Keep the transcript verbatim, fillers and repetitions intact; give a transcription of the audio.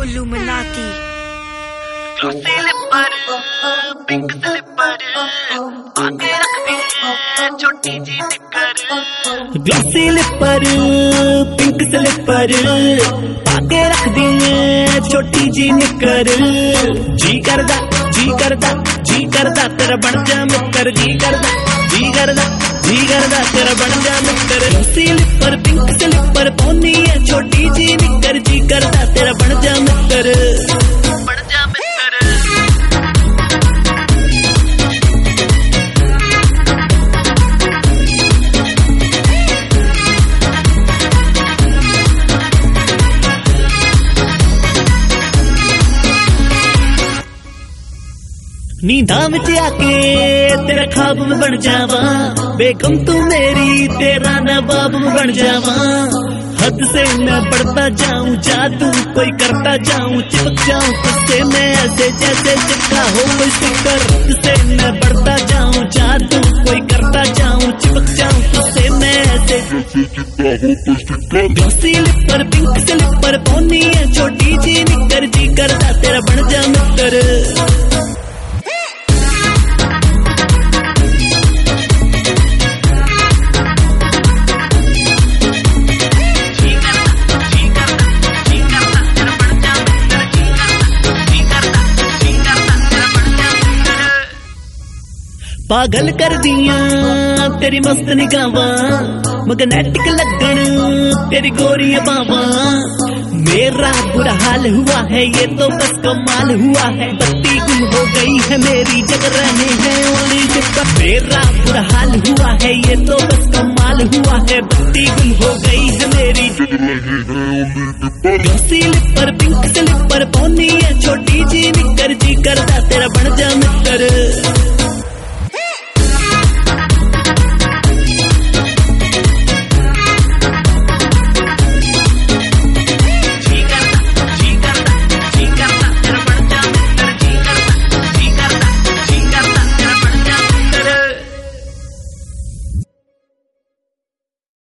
Illuminati. Glossy slipper, pink slipper, आगे रखती है छोटी जी निकर। Glossy slipper, pink slipper, आगे रख दी है छोटी जी निकर। जी करदा, जी करदा, जी करदा तेरा बन जा मित्र। जी करदा, जी करदा, जी करदा तेरा बन जा मित्र। Glossy slipper, pink slipper, पौनी है छोटी जी निकर। जी करदा तेरा बन जा मित्र, बन जा मित्र। नींदा विच आके तेरा ख्वाब में बन जावा, बेगम तू मेरी तेरा नवाब में बन जावा। हद से मैं बढ़ता जाऊं, जादू कोई करता जाऊं, चिपक जाऊं तुझसे मैं ऐसे जैसे चिपका हो कोई स्टिकर। हद से मैं बढ़ता जाऊं, जादू कोई करता जाऊं, चिपक जाऊं तुझसे मैं ऐसे जैसे चिपका हो कोई sticker. Glossy slipper, pink slipper, pony है छोटी जी निकर। जी करदा तेरा बन जा मित्र। पागल कर दिया तेरी मस्त निगाहां, मैग्नेटिक लगन तेरी गोरी बावा। मेरा बुरा हाल हुआ है ये तो बस कमाल हुआ है, बत्ती गुल हो गई है मेरी जग रहे हैं ओनली सिपर। मेरा बुरा हाल हुआ है ये तो बस कमाल हुआ है, बत्ती गुल हो गई है मेरी जग रहे हैं only sipper. Glossy slipper, pink slipper, pony है छोटी जी निकर। जी करदा तेरा बन जा